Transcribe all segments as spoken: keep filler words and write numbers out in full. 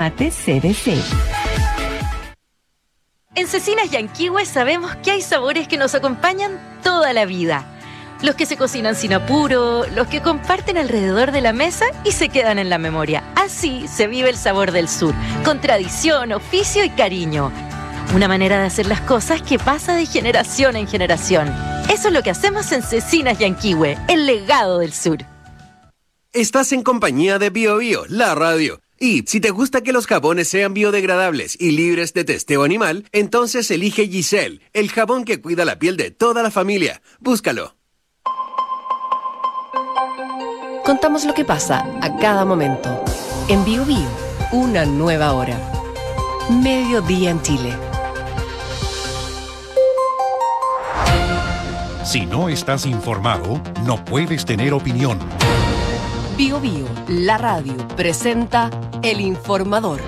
mate C B C. En Cecinas Yanquihue sabemos que hay sabores que nos acompañan toda la vida. Los que se cocinan sin apuro, los que comparten alrededor de la mesa y se quedan en la memoria. Así se vive el sabor del sur, con tradición, oficio y cariño. Una manera de hacer las cosas que pasa de generación en generación. Eso es lo que hacemos en Cecinas Yanquihue, el legado del sur. Estás en compañía de Bio Bio, la radio. Y si te gusta que los jabones sean biodegradables y libres de testeo animal, entonces elige Giselle, el jabón que cuida la piel de toda la familia. Búscalo. Contamos lo que pasa a cada momento. En Bio Bio, una nueva hora. Mediodía en Chile. Si no estás informado, no puedes tener opinión. Bio Bio, la radio, presenta El Informador.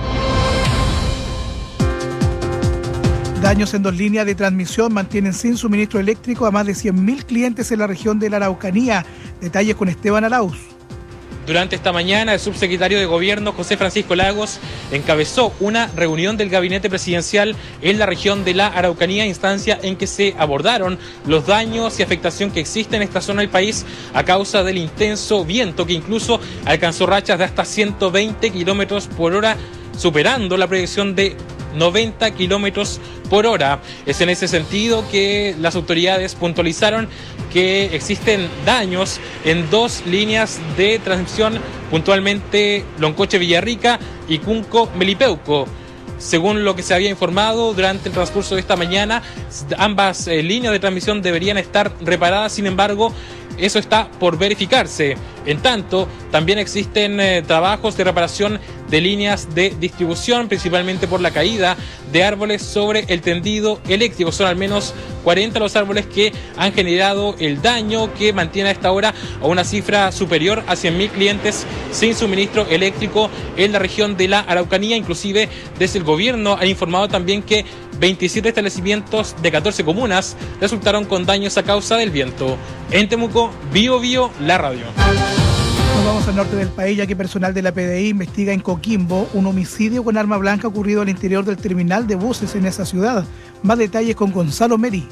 Daños en dos líneas de transmisión mantienen sin suministro eléctrico a más de cien mil clientes en la región de la Araucanía. Detalles con Esteban Arauz. Durante esta mañana, el subsecretario de Gobierno, José Francisco Lagos, encabezó una reunión del gabinete presidencial en la región de la Araucanía, instancia en que se abordaron los daños y afectación que existe en esta zona del país a causa del intenso viento que incluso alcanzó rachas de hasta ciento veinte kilómetros por hora, superando la proyección de noventa kilómetros por hora. Es en ese sentido que las autoridades puntualizaron que existen daños en dos líneas de transmisión, puntualmente Loncoche-Villarrica y Cunco-Melipeuco. Según lo que se había informado durante el transcurso de esta mañana, ambas eh, líneas de transmisión deberían estar reparadas, sin embargo, eso está por verificarse. En tanto, también existen eh, trabajos de reparación de líneas de distribución, principalmente por la caída de árboles sobre el tendido eléctrico. Son al menos cuarenta los árboles que han generado el daño, que mantiene a esta hora a una cifra superior a cien mil clientes sin suministro eléctrico en la región de la Araucanía. Inclusive, desde el gobierno han informado también que veintisiete establecimientos de catorce comunas resultaron con daños a causa del viento. En Temuco, Bio Bio, la radio. Nos vamos al norte del país, ya que personal de la P D I investiga en Coquimbo un homicidio con arma blanca ocurrido al interior del terminal de buses en esa ciudad. Más detalles con Gonzalo Meri.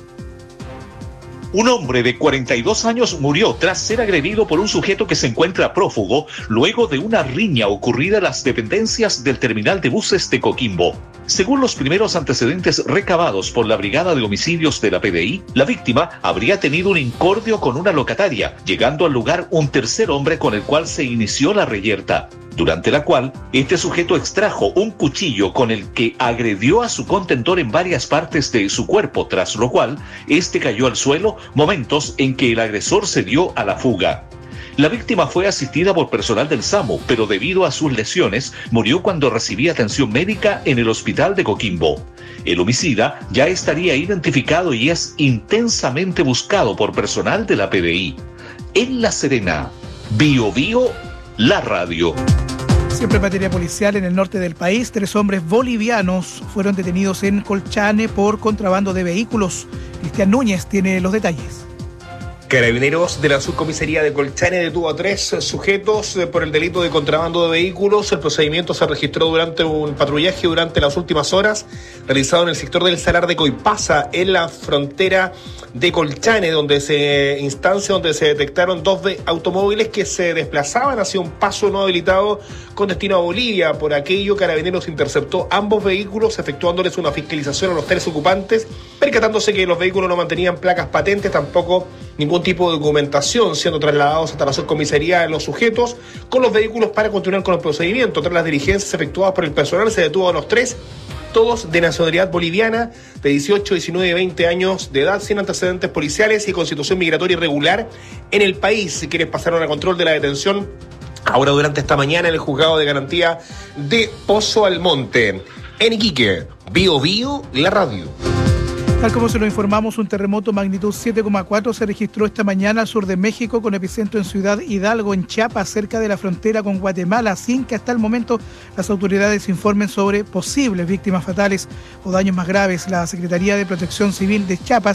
Un hombre de cuarenta y dos años murió tras ser agredido por un sujeto que se encuentra prófugo luego de una riña ocurrida en las dependencias del terminal de buses de Coquimbo. Según los primeros antecedentes recabados por la Brigada de Homicidios de la P D I, la víctima habría tenido un incordio con una locataria, llegando al lugar un tercer hombre con el cual se inició la reyerta, durante la cual este sujeto extrajo un cuchillo con el que agredió a su contentor en varias partes de su cuerpo, tras lo cual este cayó al suelo, momentos en que el agresor se dio a la fuga. La víctima fue asistida por personal del SAMU, pero debido a sus lesiones, murió cuando recibía atención médica en el hospital de Coquimbo. El homicida ya estaría identificado y es intensamente buscado por personal de la P D I. En La Serena, Bio Bio, la radio. Siempre en materia policial, en el norte del país, tres hombres bolivianos fueron detenidos en Colchane por contrabando de vehículos. Cristian Núñez tiene los detalles. Carabineros de la subcomisaría de Colchane detuvo a tres sujetos por el delito de contrabando de vehículos. El procedimiento se registró durante un patrullaje durante las últimas horas, realizado en el sector del Salar de Coipasa, en la frontera de Colchane, donde se instancia donde se detectaron dos de automóviles que se desplazaban hacia un paso no habilitado con destino a Bolivia. Por aquello, Carabineros interceptó ambos vehículos, efectuándoles una fiscalización a los tres ocupantes, percatándose que los vehículos no mantenían placas patentes, tampoco ningún tipo de documentación, siendo trasladados hasta la subcomisaría de los sujetos con los vehículos para continuar con el procedimiento. Tras las diligencias efectuadas por el personal, se detuvo a los tres, todos de nacionalidad boliviana, de dieciocho, diecinueve y veinte años de edad, sin antecedentes policiales y con situación migratoria irregular en el país, quienes pasaron a control de la detención ahora durante esta mañana en el juzgado de garantía de Pozo Almonte. En Iquique, Bio Bio, la radio. Tal como se lo informamos, un terremoto magnitud siete coma cuatro se registró esta mañana al sur de México, con epicentro en Ciudad Hidalgo, en Chiapas, cerca de la frontera con Guatemala, sin que hasta el momento las autoridades informen sobre posibles víctimas fatales o daños más graves. La Secretaría de Protección Civil de Chiapas, que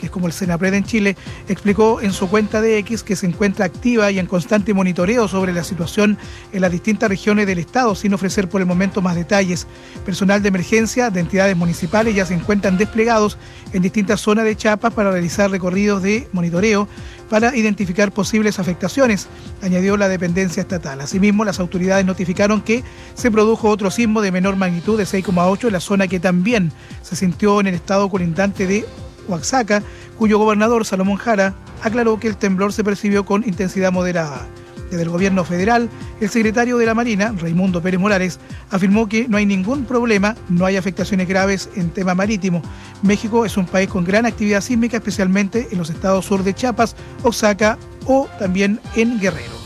entes como el Senapred en Chile, explicó en su cuenta de X que se encuentra activa y en constante monitoreo sobre la situación en las distintas regiones del estado, sin ofrecer por el momento más detalles. Personal de emergencia de entidades municipales ya se encuentran desplegados en distintas zonas de Chiapas para realizar recorridos de monitoreo para identificar posibles afectaciones, añadió la dependencia estatal. Asimismo, las autoridades notificaron que se produjo otro sismo de menor magnitud de seis coma ocho en la zona que también se sintió en el estado colindante de Oaxaca, cuyo gobernador Salomón Jara aclaró que el temblor se percibió con intensidad moderada. Desde el gobierno federal, el secretario de la Marina, Raimundo Pérez Morales, afirmó que no hay ningún problema, no hay afectaciones graves en tema marítimo. México es un país con gran actividad sísmica, especialmente en los estados sur de Chiapas, Oaxaca o también en Guerrero.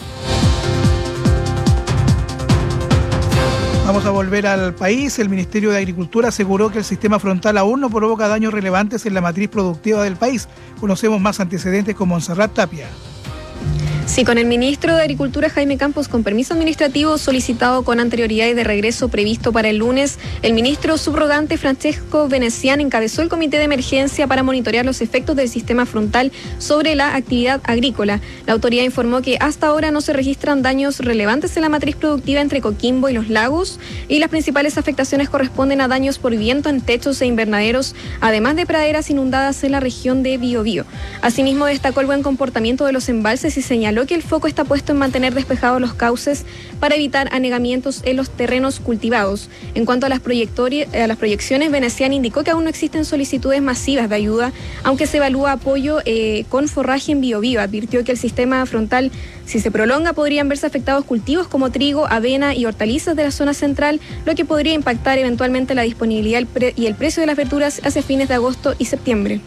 Vamos a volver al país. El Ministerio de Agricultura aseguró que el sistema frontal aún no provoca daños relevantes en la matriz productiva del país. Conocemos más antecedentes con Montserrat Tapia. Sí, con el ministro de Agricultura, Jaime Campos, con permiso administrativo solicitado con anterioridad y de regreso previsto para el lunes, el ministro subrogante Francesco Venecián encabezó el comité de emergencia para monitorear los efectos del sistema frontal sobre la actividad agrícola. La autoridad informó que hasta ahora no se registran daños relevantes en la matriz productiva entre Coquimbo y los lagos, y las principales afectaciones corresponden a daños por viento en techos e invernaderos, además de praderas inundadas en la región de Biobío. Asimismo, destacó el buen comportamiento de los embalses y señaló que el foco está puesto en mantener despejados los cauces para evitar anegamientos en los terrenos cultivados. En cuanto a las, a las proyecciones, Venecián indicó que aún no existen solicitudes masivas de ayuda, aunque se evalúa apoyo eh, con forraje en Biobío. Advirtió que el sistema frontal, si se prolonga, podrían verse afectados cultivos como trigo, avena y hortalizas de la zona central, lo que podría impactar eventualmente la disponibilidad y el precio de las verduras hacia fines de agosto y septiembre.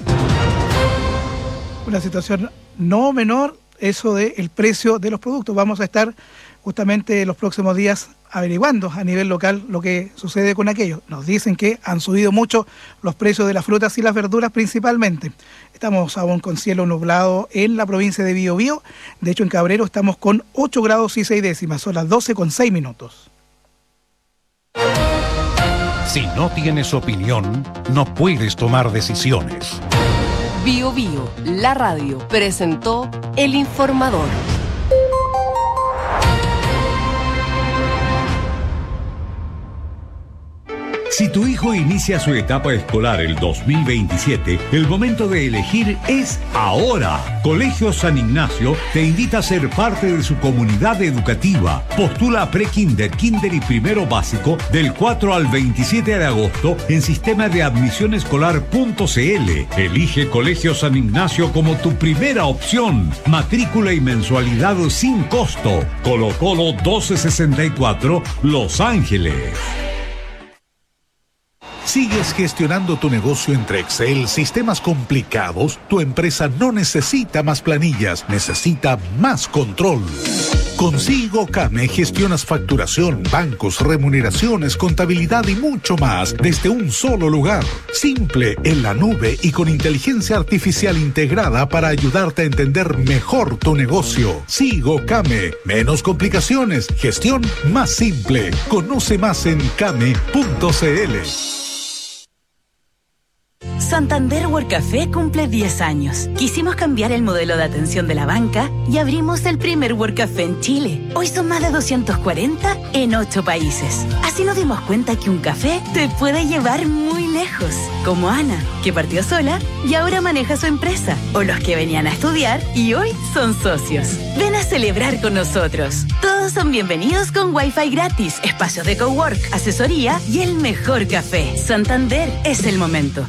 Una situación no menor, eso del precio de los productos. Vamos a estar justamente los próximos días averiguando a nivel local lo que sucede con aquello. Nos dicen que han subido mucho los precios de las frutas y las verduras principalmente. Estamos aún con cielo nublado en la provincia de Biobío. De hecho, en Cabrero estamos con ocho grados y seis décimas. Son las doce con seis minutos. Si no tienes opinión, no puedes tomar decisiones. Bio Bio, la radio, presentó El Informador. Si tu hijo inicia su etapa escolar el dos mil veintisiete, el momento de elegir es ahora. Colegio San Ignacio te invita a ser parte de su comunidad educativa. Postula a pre-kinder, kinder y primero básico del cuatro al veintisiete de agosto en sistema de admisión escolar punto c l. Elige Colegio San Ignacio como tu primera opción. Matrícula y mensualidad sin costo. Colo Colo doce sesenta y cuatro, Los Ángeles. ¿Sigues gestionando tu negocio entre Excel, sistemas complicados? Tu empresa no necesita más planillas, necesita más control. Con SigoCame gestionas facturación, bancos, remuneraciones, contabilidad y mucho más desde un solo lugar. Simple, en la nube y con inteligencia artificial integrada para ayudarte a entender mejor tu negocio. SigoCame, menos complicaciones, gestión más simple. Conoce más en came punto c l. Santander Work Café cumple diez años. Quisimos cambiar el modelo de atención de la banca y abrimos el primer Work Café en Chile. Hoy son más de doscientos cuarenta en ocho países. Así nos dimos cuenta que un café te puede llevar muy lejos. Como Ana, que partió sola y ahora maneja su empresa. O los que venían a estudiar y hoy son socios. Ven a celebrar con nosotros. Todos son bienvenidos con Wi-Fi gratis, espacios de cowork, asesoría y el mejor café. Santander es el momento.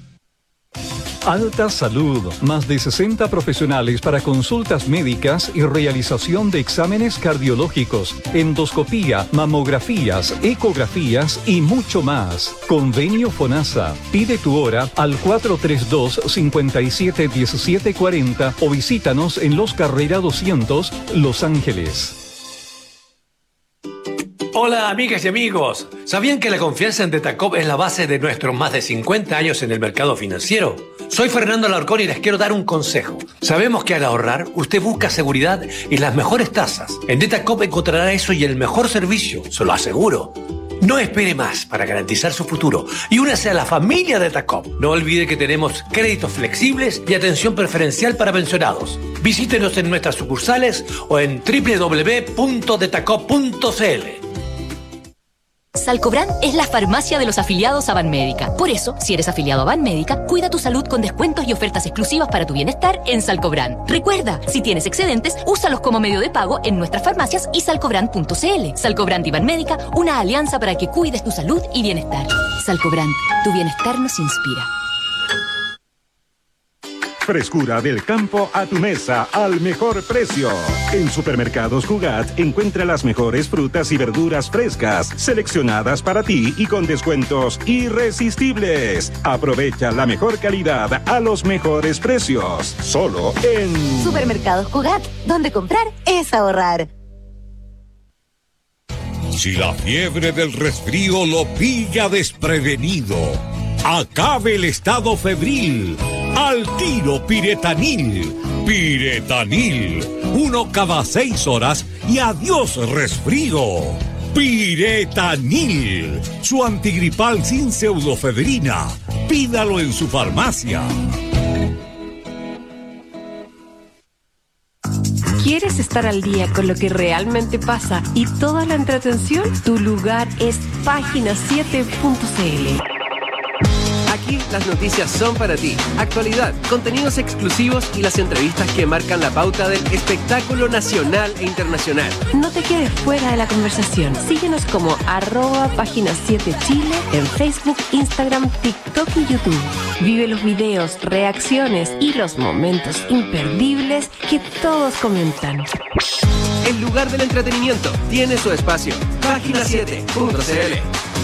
Alta Salud, más de sesenta profesionales para consultas médicas y realización de exámenes cardiológicos, endoscopía, mamografías, ecografías y mucho más. Convenio FONASA. Pide tu hora al cuatro tres dos, cinco siete uno siete cuatro cero o visítanos en Los Carrera doscientos, Los Ángeles. Hola amigas y amigos, ¿sabían que la confianza en Tetacop es la base de nuestros más de cincuenta años en el mercado financiero? Soy Fernando Alarcón y les quiero dar un consejo. Sabemos que al ahorrar, usted busca seguridad y las mejores tasas. En Tetacop encontrará eso y el mejor servicio, se lo aseguro. No espere más para garantizar su futuro y únase a la familia de Tacop. No olvide que tenemos créditos flexibles y atención preferencial para pensionados. Visítenos en nuestras sucursales o en doble u doble u doble u punto detacop punto c l. Salcobran es la farmacia de los afiliados a Banmédica. Por eso, si eres afiliado a Banmédica, cuida tu salud con descuentos y ofertas exclusivas para tu bienestar en Salcobran. Recuerda, si tienes excedentes, úsalos como medio de pago en nuestras farmacias y salcobran punto c l. Salcobran y Banmédica, una alianza para que cuides tu salud y bienestar. Salcobran, tu bienestar nos inspira. Frescura del campo a tu mesa al mejor precio. En Supermercados Cugat encuentra las mejores frutas y verduras frescas, seleccionadas para ti y con descuentos irresistibles. Aprovecha la mejor calidad a los mejores precios. Solo en Supermercados Cugat, donde comprar es ahorrar. Si la fiebre del resfrío lo pilla desprevenido, acabe el estado febril. Al tiro Piretanil. Piretanil. Uno cada seis horas y adiós resfrío. Piretanil. Su antigripal sin pseudofebrina. Pídalo en su farmacia. ¿Quieres estar al día con lo que realmente pasa y toda la entretención? Tu lugar es página siete punto c l. Aquí las noticias son para ti. Actualidad, contenidos exclusivos y las entrevistas que marcan la pauta del espectáculo nacional e internacional. No te quedes fuera de la conversación. Síguenos como arroba página siete Chile en Facebook, Instagram, TikTok y YouTube. Vive los videos, reacciones y los momentos imperdibles que todos comentan. El lugar del entretenimiento tiene su espacio. página siete punto c l.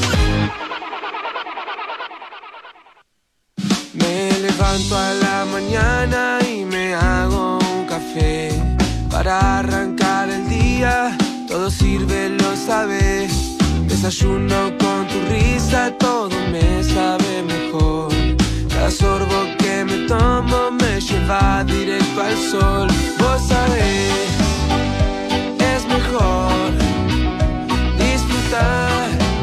Me levanto a la mañana y me hago un café para arrancar el día, todo sirve, lo sabes. Desayuno con tu risa, todo me sabe mejor. Cada sorbo que me tomo me lleva directo al sol. Vos sabés, es mejor disfrutar.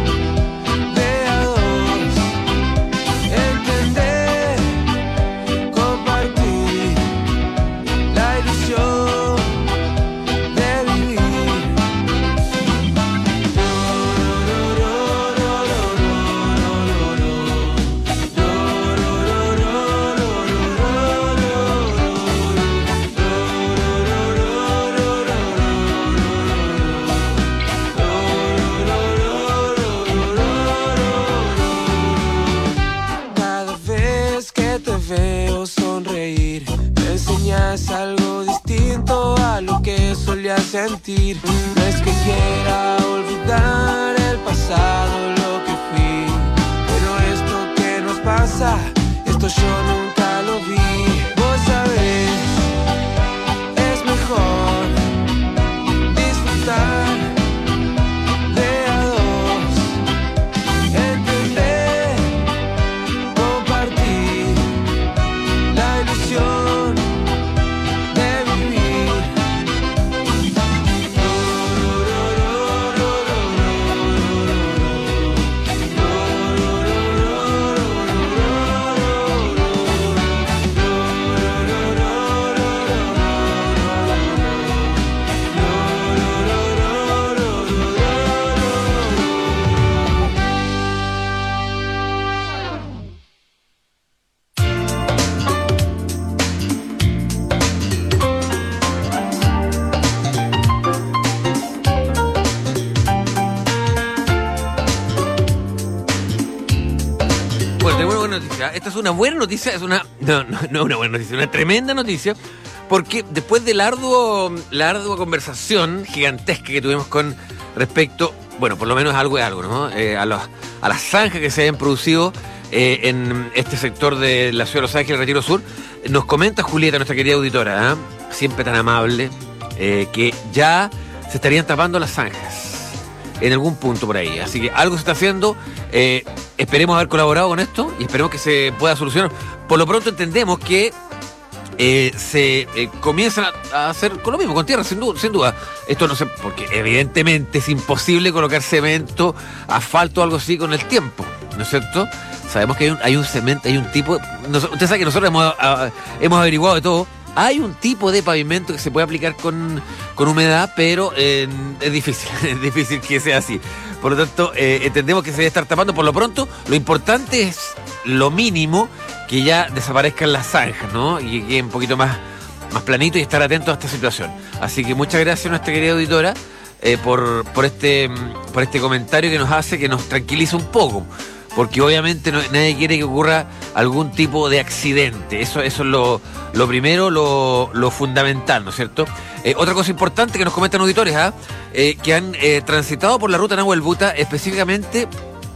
Es algo distinto a lo que solía sentir. No es que quiera olvidar el pasado, lo que fui, pero esto que nos pasa, esto yo nunca lo vi. Vos sabés, es mejor disfrutar. Esta es una buena noticia, es una no, no, no una buena noticia, una tremenda noticia, porque después de la arduo, la ardua conversación gigantesca que tuvimos con respecto, bueno, por lo menos algo es algo, ¿no? Eh, a, los, a las zanjas que se hayan producido eh, en este sector de la ciudad de Los Ángeles, Retiro Sur, nos comenta Julieta, nuestra querida auditora, ¿eh? siempre tan amable, eh, que ya se estarían tapando las zanjas en algún punto por ahí. Así que algo se está haciendo. Eh, esperemos haber colaborado con esto y esperemos que se pueda solucionar. Por lo pronto entendemos que eh, se eh, comienzan a, a hacer con lo mismo, con tierra, sin duda, sin duda. Esto no sé, porque evidentemente es imposible colocar cemento, asfalto o algo así con el tiempo, ¿no es cierto? Sabemos que hay un, hay un cemento, hay un tipo... Nos, usted sabe que nosotros hemos, a, hemos averiguado de todo. Hay un tipo de pavimento que se puede aplicar con, con humedad, pero eh, es difícil, es difícil que sea así. Por lo tanto, eh, entendemos que se debe estar tapando. Por lo pronto, lo importante es lo mínimo, que ya desaparezcan las zanjas, ¿no? Y que quede un poquito más, más planito y estar atento a esta situación. Así que muchas gracias a nuestra querida auditora eh, por, por, este, por este comentario que nos hace, que nos tranquiliza un poco. Porque obviamente no, nadie quiere que ocurra algún tipo de accidente. Eso, eso es lo, lo primero, lo, lo fundamental, ¿no es cierto? Eh, otra cosa importante que nos comentan auditores, ¿ah? eh, que han eh, transitado por la ruta Nahuel Buta, específicamente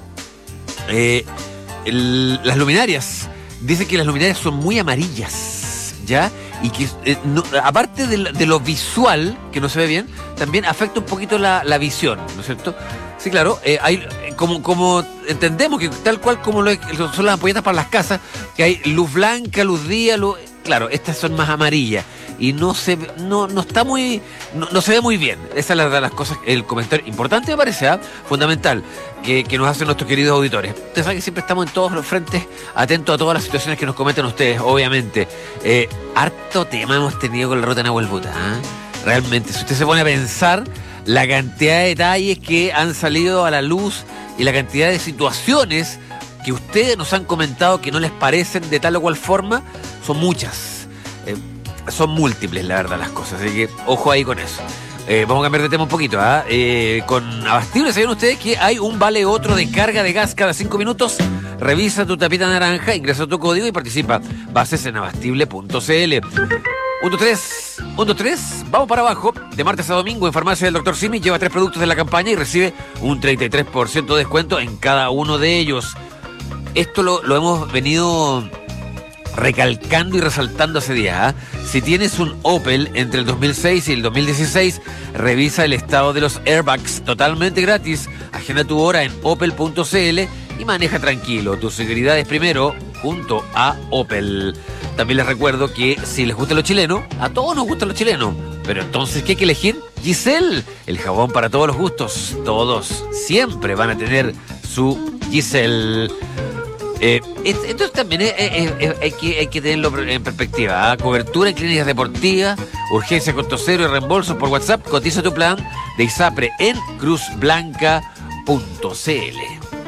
eh, el, las luminarias. Dicen que las luminarias son muy amarillas, ¿ya? Y que eh, no, aparte de, de lo visual, que no se ve bien, también afecta un poquito la, la visión, ¿no es cierto? Sí, claro, eh, hay como, como entendemos que tal cual como lo, son las ampolletas para las casas, que hay luz blanca, luz día, luz, claro, estas son más amarillas y no se no, no está muy, no, no se ve muy bien. Esa es la de las cosas, el comentario importante me parece, ¿eh? fundamental, que, que nos hacen nuestros queridos auditores. Ustedes saben que siempre estamos en todos los frentes, atentos a todas las situaciones que nos comentan ustedes, obviamente. Eh, harto tema hemos tenido con la ruta Nahuel Buta, ¿eh? Realmente, si usted se pone a pensar la cantidad de detalles que han salido a la luz y la cantidad de situaciones que ustedes nos han comentado que no les parecen de tal o cual forma, son muchas. Eh, son múltiples, la verdad, las cosas. Así que ojo ahí con eso. Eh, vamos a cambiar de tema un poquito. ¿eh? Eh, con Abastible, ¿saben ustedes que hay un vale otro de carga de gas cada cinco minutos? Revisa tu tapita naranja, ingresa tu código y participa. Bases en abastible punto c l. uno, tres, uno, tres, vamos para abajo. De martes a domingo en Farmacia del doctor Simi lleva tres productos de la campaña y recibe un treinta y tres por ciento de descuento en cada uno de ellos. Esto lo, lo hemos venido recalcando y resaltando hace días. ¿eh? Si tienes un Opel entre el dos mil seis y el dos mil dieciséis, revisa el estado de los airbags totalmente gratis. Agenda tu hora en opel punto c l y maneja tranquilo. Tu seguridad es primero junto a Opel. También les recuerdo que si les gusta lo chileno, a todos nos gusta lo chileno. Pero entonces, ¿qué hay que elegir? Giselle, el jabón para todos los gustos. Todos siempre van a tener su Giselle. Eh, entonces también es, es, es, hay, que, hay que tenerlo en perspectiva. ¿eh? Cobertura en clínicas deportivas, urgencia, costo cero y reembolsos por WhatsApp. Cotiza tu plan de ISAPRE en cruz blanca punto c l.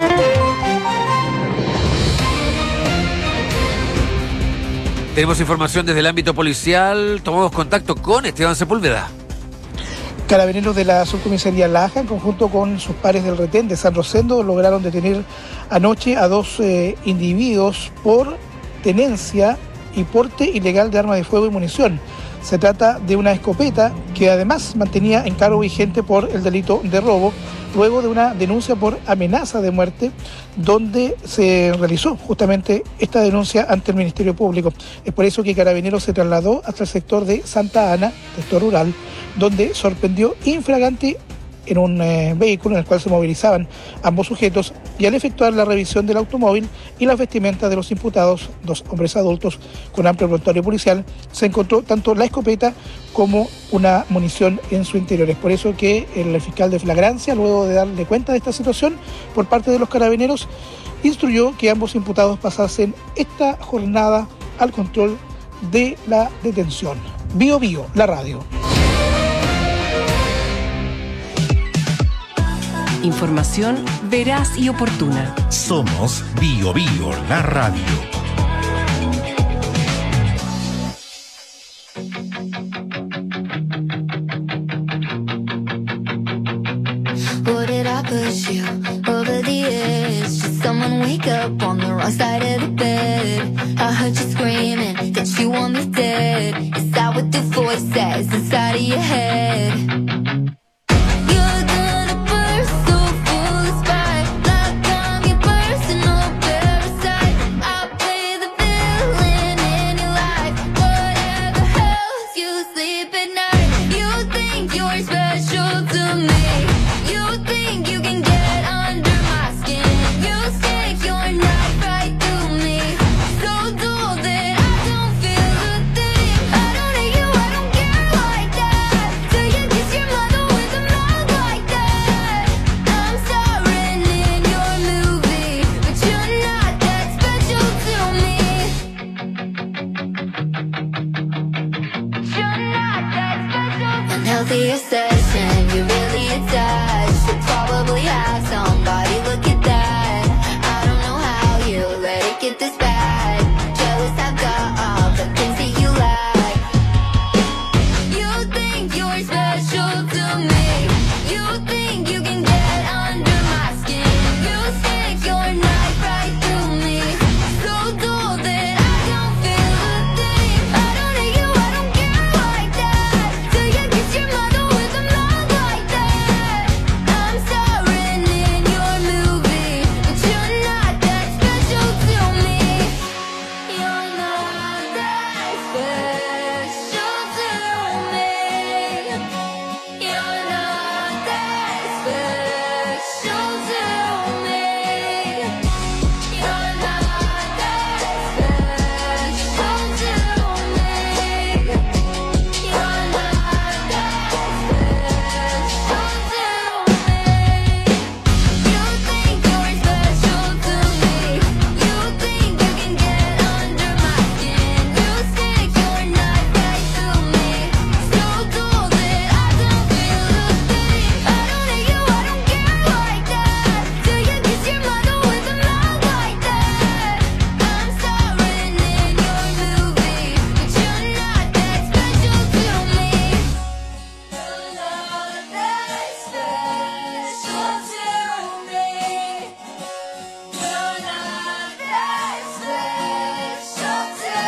Tenemos información desde el ámbito policial. Tomamos contacto con Esteban Sepúlveda. Carabineros de la subcomisaría Laja, en conjunto con sus pares del retén de San Rosendo, lograron detener anoche a dos eh, individuos por tenencia y porte ilegal de armas de fuego y munición. Se trata de una escopeta que además mantenía en cargo vigente por el delito de robo, luego de una denuncia por amenaza de muerte, donde se realizó justamente esta denuncia ante el Ministerio Público. Es por eso que Carabineros se trasladó hasta el sector de Santa Ana, sector rural, donde sorprendió infragante en un eh, vehículo en el cual se movilizaban ambos sujetos, y al efectuar la revisión del automóvil y las vestimentas de los imputados, dos hombres adultos con amplio prontuario policial, se encontró tanto la escopeta como una munición en su interior. Es por eso que el fiscal de flagrancia, luego de darle cuenta de esta situación por parte de los carabineros, instruyó que ambos imputados pasasen esta jornada al control de la detención. Bio Bio, la radio. Información veraz y oportuna. Somos Bio Bio, la radio. What did I push you over the edge? Did someone wake up on the wrong side of the bed? I heard you screaming that you want me dead. Is that what the voice says inside of your head? Right through me, so dull that I don't feel a thing. the obsession. You're really attached. You probably have somebody. Look at that. I don't know how you let it get this bad. Jealous I've got all the things that you lack. You think you're special to me. You think you can get under my skin. You stick your knife right through me. So dull that I don't feel a thing. I don't hate you, I don't care like that. Till you kiss your mother with a mouth like that. I'm starring in your movie, but you're not that special to me. You're not that special to me. You're not that special to me. You're not that special to me. You're not that special to me. You think you're special to me. You think you can get under my skin. You stick your knife right through me. So dull that I don't feel a thing. I don't hate you, I don't care like that. Till you kiss your mother with a mouth like that. I'm starring in your movie, but you're not that special to me. You're not that special to me. You're not that special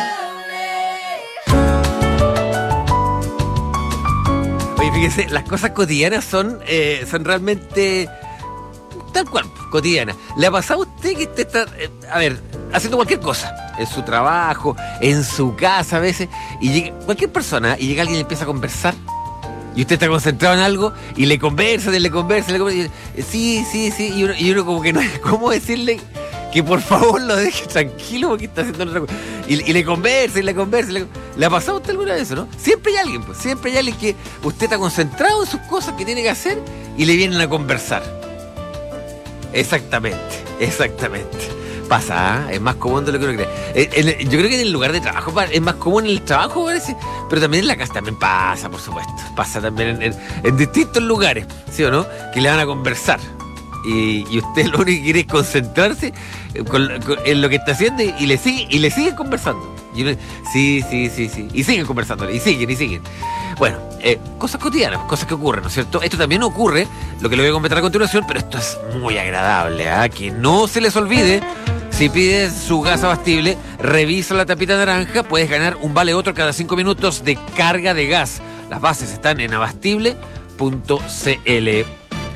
to me. Oye, fíjese, las cosas cotidianas son, eh, son realmente tal cual, cotidianas. ¿Le ha pasado a usted que usted está, eh, a ver, haciendo cualquier cosa, en su trabajo, en su casa a veces, y llega cualquier persona y llega alguien y empieza a conversar? Y usted está concentrado en algo y le conversa, le conversa, le conversa, y, sí, sí, sí, y uno, y uno como que no es cómo decirle que por favor lo deje tranquilo porque está haciendo otra cosa. Y, y le conversa, y le conversa, y le, ¿le ha pasado a usted alguna vez eso, no? Siempre hay alguien, pues, siempre hay alguien que usted está concentrado en sus cosas que tiene que hacer y le vienen a conversar. Exactamente, exactamente. Pasa, ¿eh? Es más común de lo que uno cree. Eh, en- yo creo que en el lugar de trabajo pa- es más común en el trabajo, parece, pero también en la casa también pasa, por supuesto. Pasa también en, en- en distintos lugares, ¿sí o no? Que le van a conversar. Y, y usted lo único que quiere es concentrarse eh, con- con- en lo que está haciendo y, y le sigue y le siguen conversando. Y uno, sí, sí, sí, sí. Y siguen conversando, y siguen, y siguen. Bueno, eh, cosas cotidianas, cosas que ocurren, ¿no es cierto? Esto también ocurre, lo que le voy a comentar a continuación, pero esto es muy agradable, ¿ah? Que no se les olvide, si pides su gas abastible, revisa la tapita naranja, puedes ganar un vale otro cada cinco minutos de carga de gas. Las bases están en abastible punto c l.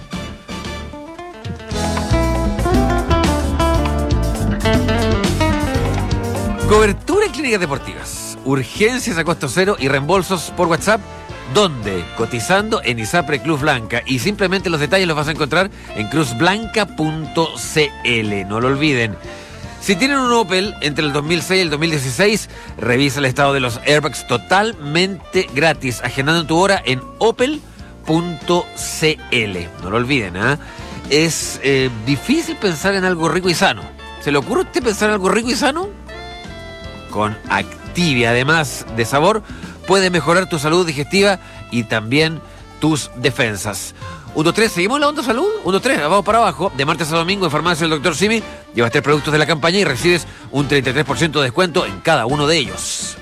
Cobertura en clínicas deportivas, urgencias a costo cero y reembolsos por WhatsApp. ¿Dónde? Cotizando en ISAPRE Cruz Blanca. Y simplemente los detalles los vas a encontrar en cruz blanca punto c l. No lo olviden. Si tienen un Opel entre el dos mil seis y el dos mil dieciséis, revisa el estado de los airbags totalmente gratis, agendando tu hora en opel punto c l. No lo olviden, ¿ah? Es eh, difícil pensar en algo rico y sano. ¿Se le ocurre a usted pensar en algo rico y sano? Con Activia, además de sabor, puede mejorar tu salud digestiva y también tus defensas. uno, dos, tres, ¿seguimos la onda salud? uno, dos, tres, vamos para abajo. De martes a domingo en Farmacia del doctor Simi, llevas tres productos de la campaña y recibes un treinta y tres por ciento de descuento en cada uno de ellos.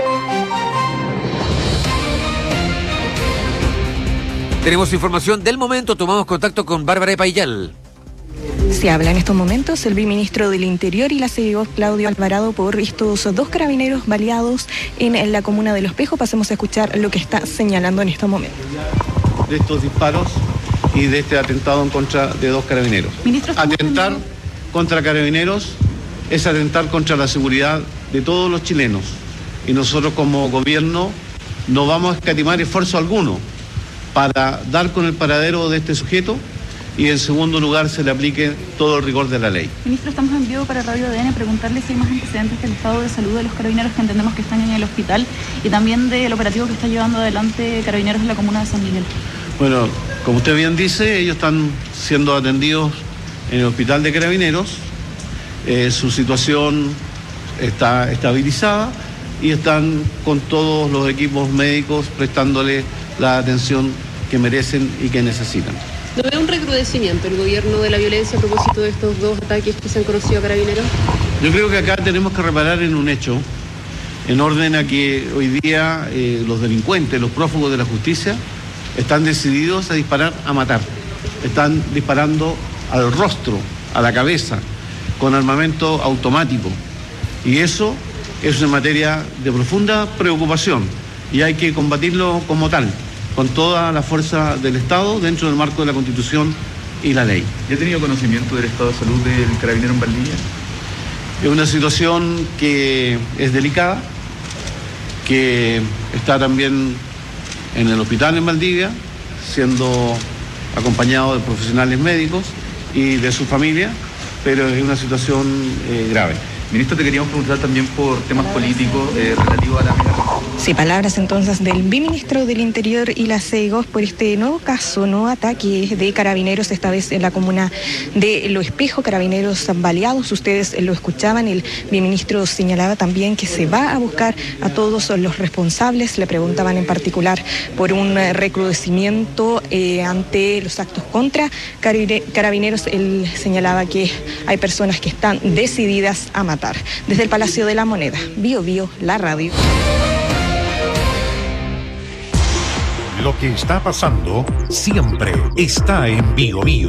Tenemos información del momento, tomamos contacto con Bárbara Epayal. Se habla en estos momentos el viceministro del Interior y la C E O Claudio Alvarado por estos dos carabineros baleados en, en la comuna de Los Pejos. Pasemos a escuchar lo que está señalando en estos momentos. De estos disparos y de este atentado en contra de dos carabineros. Ministro, atentar contra carabineros es atentar contra la seguridad de todos los chilenos. Y nosotros como gobierno no vamos a escatimar esfuerzo alguno para dar con el paradero de este sujeto y en segundo lugar se le aplique todo el rigor de la ley. Ministro, estamos en vivo para Radio A D N preguntarle si hay más antecedentes del estado de salud de los carabineros que entendemos que están en el hospital y también del operativo que está llevando adelante Carabineros en la comuna de San Miguel. Bueno, como usted bien dice, ellos están siendo atendidos en el hospital de Carabineros, eh, su situación está estabilizada y están con todos los equipos médicos prestándole la atención que merecen y que necesitan. ¿No ve un recrudecimiento el gobierno de la violencia a propósito de estos dos ataques que se han conocido a Carabineros? Yo creo que acá tenemos que reparar en un hecho, en orden a que hoy día eh, los delincuentes, los prófugos de la justicia, están decididos a disparar, a matar. Están disparando al rostro, a la cabeza, con armamento automático. Y eso es una materia de profunda preocupación y hay que combatirlo como tal, con toda la fuerza del Estado dentro del marco de la Constitución y la ley. ¿Ya ha tenido conocimiento del estado de salud del carabinero en Valdivia? Es una situación que es delicada, que está también en el hospital en Valdivia, siendo acompañado de profesionales médicos y de su familia, pero es una situación eh, grave. Ministro, te queríamos preguntar también por temas políticos eh, relativos a la migración. Sí, palabras entonces del viceministro del Interior y la CEGOS por este nuevo caso, nuevo ataque de carabineros, esta vez en la comuna de Lo Espejo, carabineros baleados. Ustedes lo escuchaban, el viceministro señalaba también que se va a buscar a todos los responsables. Le preguntaban en particular por un recrudecimiento eh, ante los actos contra carabineros. Él señalaba que hay personas que están decididas a matar. Desde el Palacio de la Moneda, Bio Bio, la radio. Lo que está pasando siempre está en Bio Bio.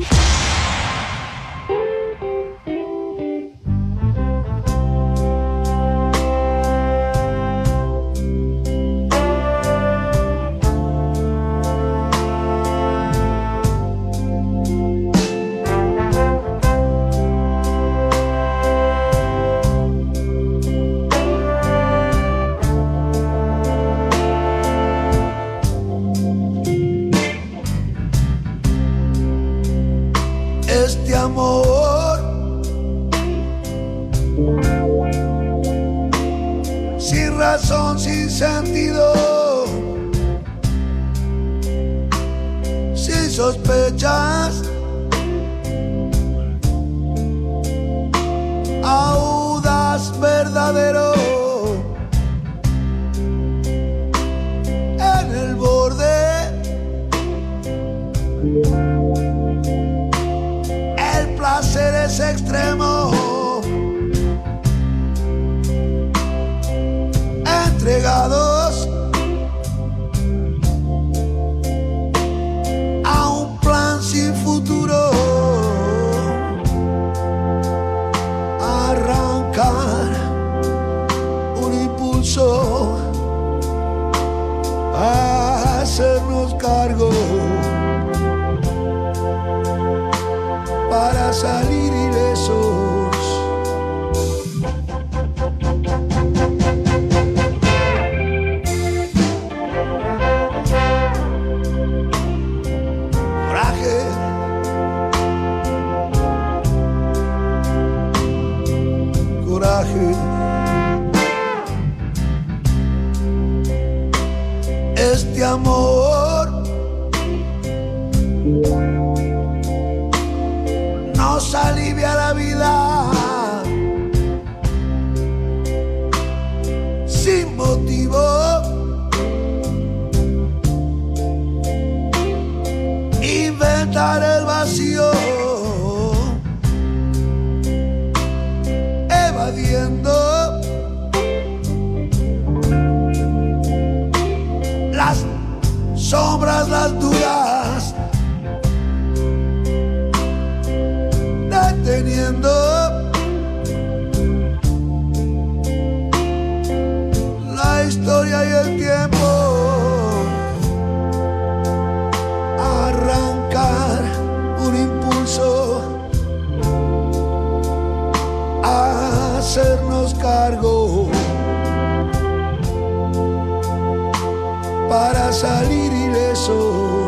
Este amor nos alivia la vida sin motivo. Inventar el vacío, evadiendo las sombras, las dudas, deteniendo la historia y el tiempo. Arrancar un impulso, hacernos cargo para salir ilesos.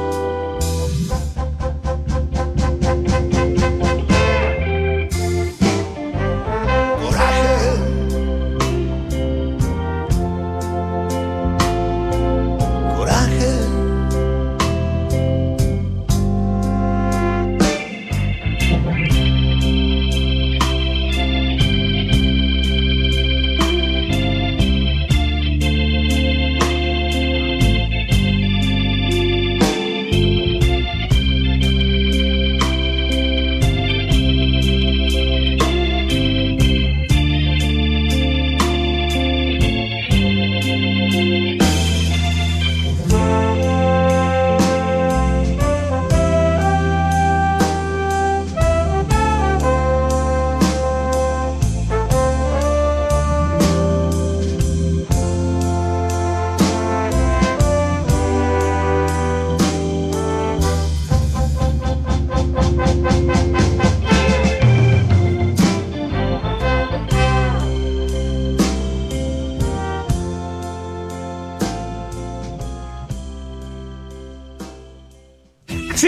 Coraje, coraje.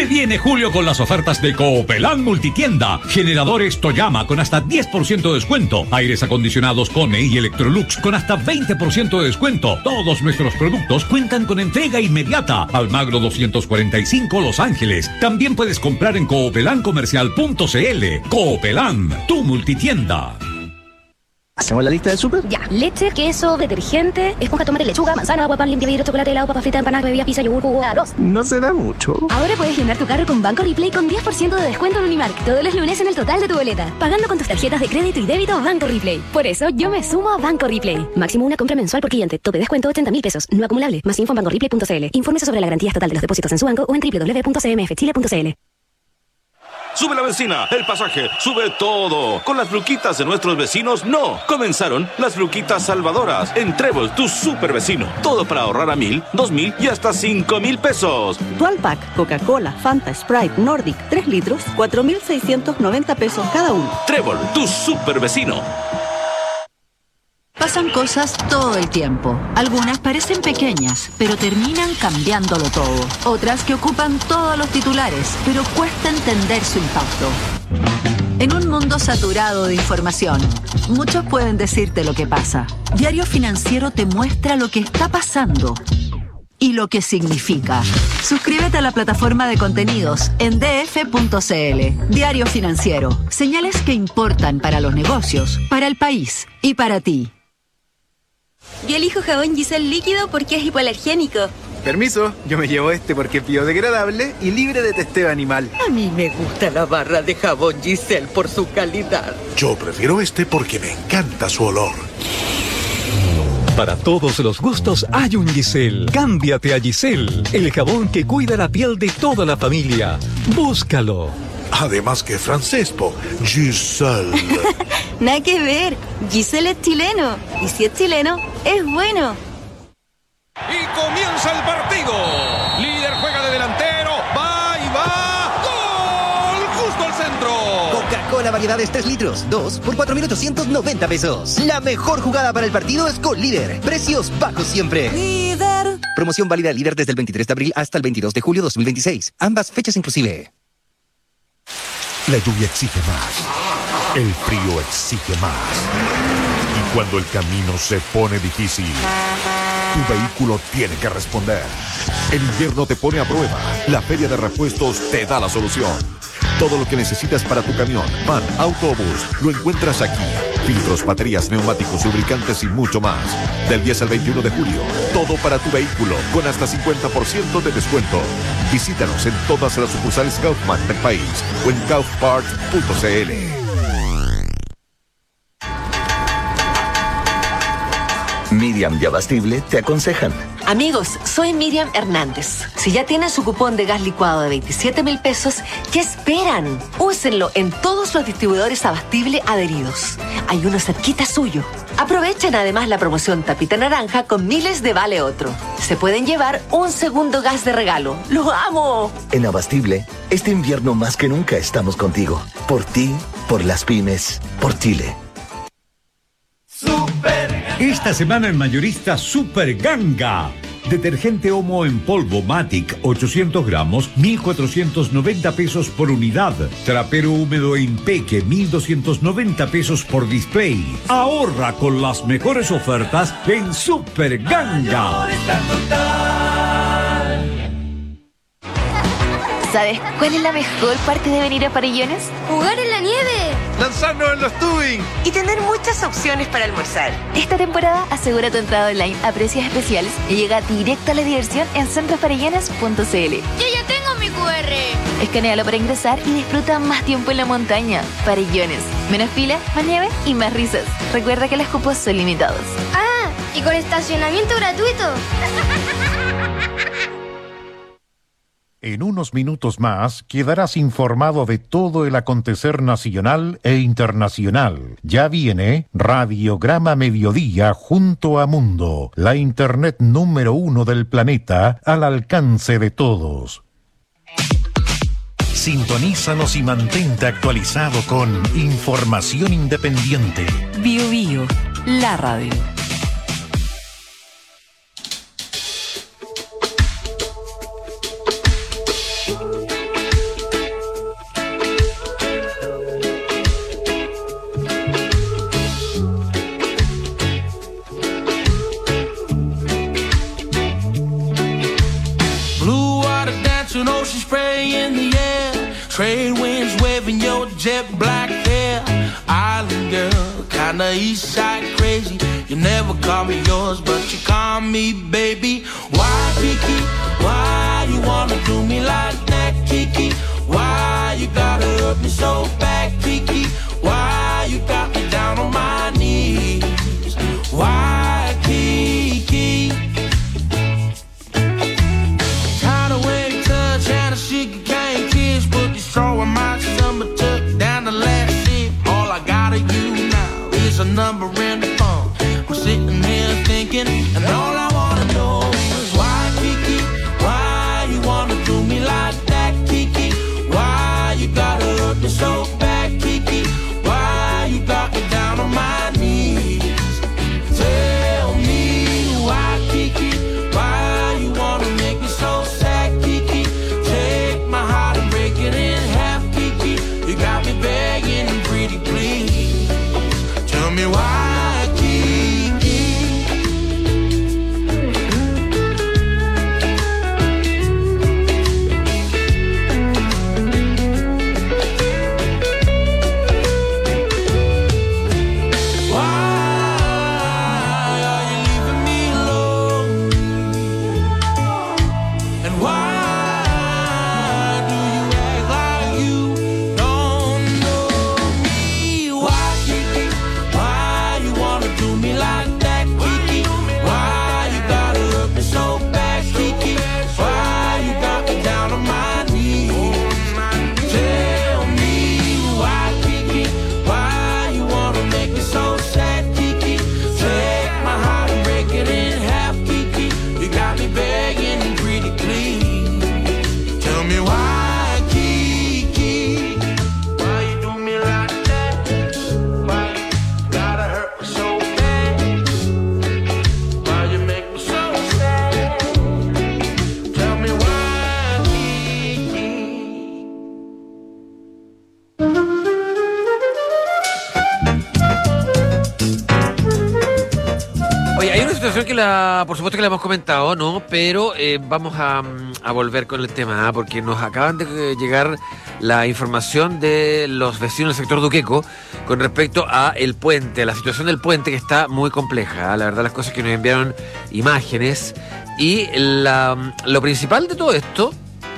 Se viene julio con las ofertas de Coopelán Multitienda. Generadores Toyama con hasta diez por ciento de descuento. Aires acondicionados Kone y Electrolux con hasta veinte por ciento de descuento. Todos nuestros productos cuentan con entrega inmediata. Almagro doscientos cuarenta y cinco, Los Ángeles. También puedes comprar en coopelan comercial punto cl. Coopelán, tu multitienda. ¿Hacemos la lista del súper? Ya. Leche, queso, detergente, esponja, tomate, lechuga, manzana, agua, pan, limpia vidrio, chocolate, helado, papa frita, empanadas, bebidas, pizza, yogur, jugo, arroz. No se da mucho. Ahora puedes llenar tu carro con Banco Replay con diez por ciento de descuento en Unimark todos los lunes en el total de tu boleta, pagando con tus tarjetas de crédito y débito Banco Replay. Por eso yo me sumo a Banco Replay. Máximo una compra mensual por cliente. Tope descuento ochenta mil pesos. No acumulable. Más info en banco replay punto cl. Infórmese sobre la garantía estatal de los depósitos en su banco o en doble u doble u doble u punto c m f chile punto c l. Sube la benzina, el pasaje, sube todo. Con las Fluquitas de nuestros vecinos, no. Comenzaron las Fluquitas salvadoras. En Trébol, tu super vecino. Todo para ahorrar a mil, dos mil y hasta cinco mil pesos. Dual Pack, Coca-Cola, Fanta, Sprite, Nordic, tres litros, cuatro mil seiscientos noventa pesos cada uno. Trébol, tu super vecino. Pasan cosas todo el tiempo. Algunas parecen pequeñas, pero terminan cambiándolo todo. Otras que ocupan todos los titulares, pero cuesta entender su impacto. En un mundo saturado de información, muchos pueden decirte lo que pasa. Diario Financiero te muestra lo que está pasando y lo que significa. Suscríbete a la plataforma de contenidos en d f punto c l. Diario Financiero. Señales que importan para los negocios, para el país y para ti. Yo elijo jabón Giselle líquido porque es hipoalergénico. Permiso, yo me llevo este porque es biodegradable y libre de testeo animal. A mí me gusta la barra de jabón Giselle por su calidad. Yo prefiero este porque me encanta su olor. Para todos los gustos hay un Giselle. Cámbiate a Giselle, el jabón que cuida la piel de toda la familia. Búscalo. Además que francés, po. Giselle. Nada que ver. Giselle es chileno. Y si es chileno, es bueno. Y comienza el partido. Líder juega de delantero. Va y va. ¡Gol! Justo al centro. Coca-Cola variedades tres litros. dos por cuatro mil ochocientos noventa pesos. La mejor jugada para el partido es con Líder. Precios bajos siempre. Líder. Promoción válida Líder desde el veintitrés de abril hasta el veintidós de julio de dos mil veintiséis. Ambas fechas inclusive. La lluvia exige más. El frío exige más. Y cuando el camino se pone difícil, tu vehículo tiene que responder. El invierno te pone a prueba. La Feria de Repuestos te da la solución. Todo lo que necesitas para tu camión, van, auto o bus, lo encuentras aquí. Filtros, baterías, neumáticos, lubricantes y mucho más. Del diez al veintiuno de julio, todo para tu vehículo, con hasta cincuenta por ciento de descuento. Visítanos en todas las sucursales Kaufman del país o en kaufpart punto c l. Miriam y Abastible te aconsejan. Amigos, soy Miriam Hernández. Si ya tienen su cupón de gas licuado de veintisiete mil pesos, ¿qué esperan? Úsenlo en todos los distribuidores Abastible adheridos. Hay uno cerquita suyo. Aprovechen además la promoción Tapita Naranja con miles de Vale Otro. Se pueden llevar un segundo gas de regalo. ¡Lo amo! En Abastible, este invierno más que nunca estamos contigo. Por ti, por las pymes, por Chile. Esta semana en Mayorista Super Ganga. Detergente Omo en polvo Matic ochocientos gramos, mil cuatrocientos noventa pesos por unidad. Trapero húmedo Impeque, mil doscientos noventa pesos por display. Ahorra con las mejores ofertas en Super Ganga. ¿Sabes cuál es la mejor parte de venir a Farellones? ¡Jugar en la nieve! ¡Lanzarnos en los tubing! Y tener muchas opciones para almorzar. Esta temporada asegura tu entrada online a precios especiales y llega directo a la diversión en centro farellones punto c l. ¡Yo ya tengo mi cu erre! Escanéalo para ingresar y disfruta más tiempo en la montaña. Farellones. Menos fila, más nieve y más risas. Recuerda que los cupos son limitados. ¡Ah! ¿Y con estacionamiento gratuito? En unos minutos más quedarás informado de todo el acontecer nacional e internacional. Ya viene Radiograma Mediodía junto a Mundo, la internet número uno del planeta al alcance de todos. Sintonízanos y mantente actualizado con información independiente. Bio Bio, la radio. the east side crazy. You never call me yours, but you call me baby. Why, Kiki? Why you wanna do me like that, Kiki? Why you gotta hurt me so bad, Kiki? Why you got me down on my knees? Why, Kiki? Tired of waiting, touch and a sugar cane kiss, put the straw in my summer tuck down the last sip. All I gotta use now is a number in the phone. I'm sitting here thinking, and all I wanna know is why, Kiki? Why you wanna do me like that, Kiki? Why you gotta hurt me so bad, Kiki? Why you got me down on my knees? Tell me why, Kiki? Why you wanna make me so sad, Kiki? Take my heart and break it in half, Kiki. You got me begging and pretty please. Tell me why, Kiki? Que la, por supuesto que la hemos comentado, ¿no? Pero eh, vamos a, a volver con el tema, ¿eh? Porque nos acaban de llegar la información de los vecinos del sector Duqueco con respecto a el puente, la situación del puente, que está muy compleja, ¿eh? La verdad, las cosas que nos enviaron imágenes. Y la, lo principal de todo esto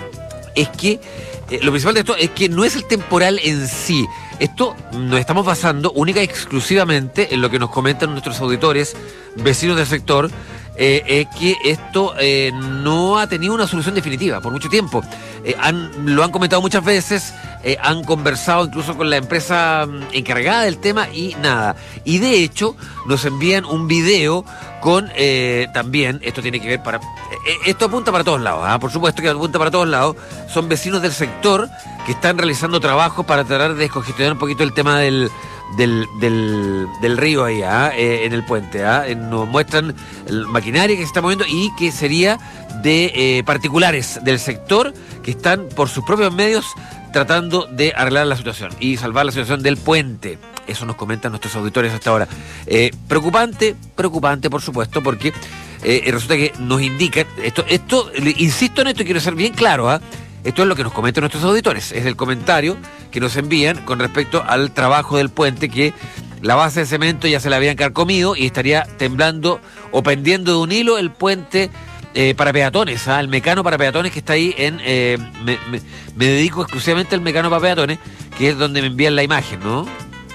es que eh, lo principal de esto es que no es el temporal en sí. Esto nos estamos basando única y exclusivamente en lo que nos comentan nuestros auditores, vecinos del sector, eh, es que esto eh, no ha tenido una solución definitiva por mucho tiempo. Eh, han, lo han comentado muchas veces, eh, han conversado incluso con la empresa encargada del tema y nada. Y de hecho nos envían un video con eh, también, esto tiene que ver para... Eh, esto apunta para todos lados, ¿eh? Por supuesto que apunta para todos lados. Son vecinos del sector que están realizando trabajos para tratar de descongestionar un poquito el tema del... Del, del, del río ahí, ¿ah? eh, en el puente. ¿ah? Eh, nos muestran el maquinaria que se está moviendo y que sería de eh, particulares del sector que están por sus propios medios tratando de arreglar la situación y salvar la situación del puente. Eso nos comentan nuestros auditores hasta ahora. Eh, preocupante, preocupante por supuesto, porque eh, resulta que nos indican, esto, esto, insisto en esto y quiero ser bien claro, ¿ah? Esto es lo que nos comentan nuestros auditores, es el comentario que nos envían con respecto al trabajo del puente, que la base de cemento ya se la habían carcomido y estaría temblando o pendiendo de un hilo el puente eh, para peatones, ¿ah? El mecano para peatones que está ahí en... Eh, me, me, me dedico exclusivamente al mecano para peatones, que es donde me envían la imagen, ¿no?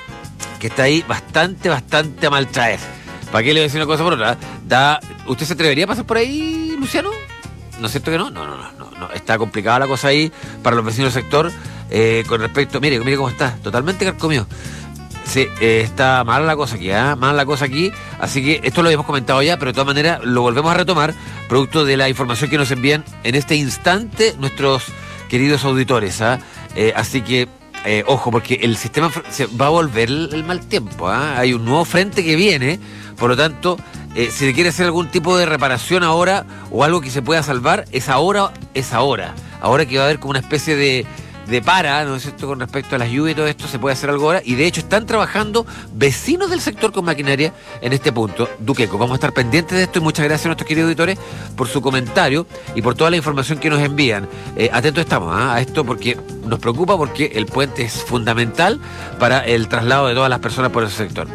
Que está ahí bastante, bastante a mal traer. ¿Para qué le voy a decir una cosa por otra? Da, ¿usted se atrevería a pasar por ahí, Luciano? ¿No es cierto que no? No, no, no, no, no. Está complicada la cosa ahí para los vecinos del sector eh, con respecto... Mire, mire cómo está, totalmente carcomido. Sí, eh, está mala la cosa aquí, ¿eh? Mala la cosa aquí. Así que esto lo habíamos comentado ya, pero de todas maneras lo volvemos a retomar, producto de la información que nos envían en este instante nuestros queridos auditores, ¿eh? Eh, así que, eh, ojo, porque el sistema se va a volver el, el mal tiempo, ¿eh? Hay un nuevo frente que viene, por lo tanto... Eh, si se quiere hacer algún tipo de reparación ahora o algo que se pueda salvar, es ahora, es ahora. Ahora que va a haber como una especie de, de para, ¿no es cierto?, con respecto a las lluvias y todo esto, se puede hacer algo ahora. Y de hecho están trabajando vecinos del sector con maquinaria en este punto. Duqueco, vamos a estar pendientes de esto y muchas gracias a nuestros queridos auditores por su comentario y por toda la información que nos envían. Eh, atentos estamos ¿eh? a esto porque nos preocupa, porque el puente es fundamental para el traslado de todas las personas por ese sector.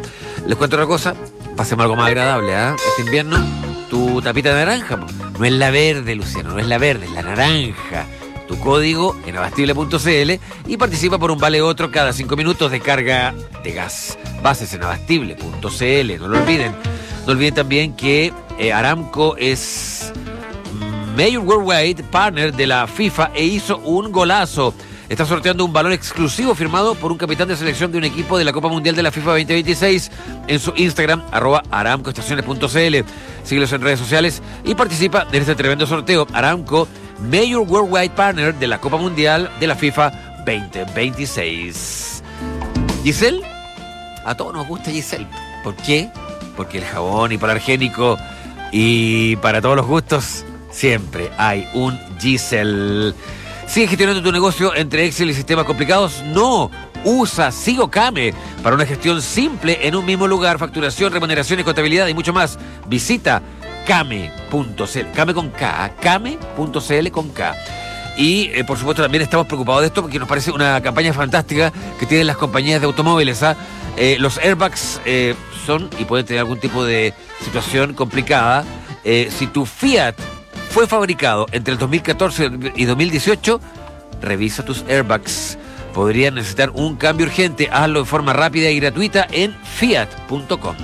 Les cuento otra cosa, pasemos algo más agradable, ¿eh? Este invierno, tu tapita de naranja, po. No es la verde, Luciano, no es la verde, es la naranja. Tu código en abastible punto c l y participa por un vale otro cada cinco minutos de carga de gas. Bases en abastible punto c l, no lo olviden. No olviden también que eh, Aramco es Major Worldwide Partner de la FIFA e hizo un golazo. Está sorteando un balón exclusivo firmado por un capitán de selección de un equipo de la Copa Mundial de la FIFA veinte veintiséis en su Instagram, arroba aramcoestaciones punto c l. Síguelos en redes sociales y participa en este tremendo sorteo. Aramco, Major Worldwide Partner de la Copa Mundial de la FIFA veinte veintiséis. Giselle, a todos nos gusta Giselle. ¿Por qué? Porque el jabón hipoalergénico y para todos los gustos siempre hay un Giselle. ¿Sigue gestionando tu negocio entre Excel y sistemas complicados? No. Usa SigoCame para una gestión simple en un mismo lugar, facturación, remuneración y contabilidad y mucho más. Visita came punto c l, Came con K, came punto c l con K. Y eh, por supuesto también estamos preocupados de esto porque nos parece una campaña fantástica que tienen las compañías de automóviles. ¿ah? Eh, los airbags eh, son y pueden tener algún tipo de situación complicada. Eh, si tu Fiat fue fabricado entre el dos mil catorce y dos mil dieciocho, revisa tus airbags. Podrían necesitar un cambio urgente. Hazlo de forma rápida y gratuita en fiat punto com.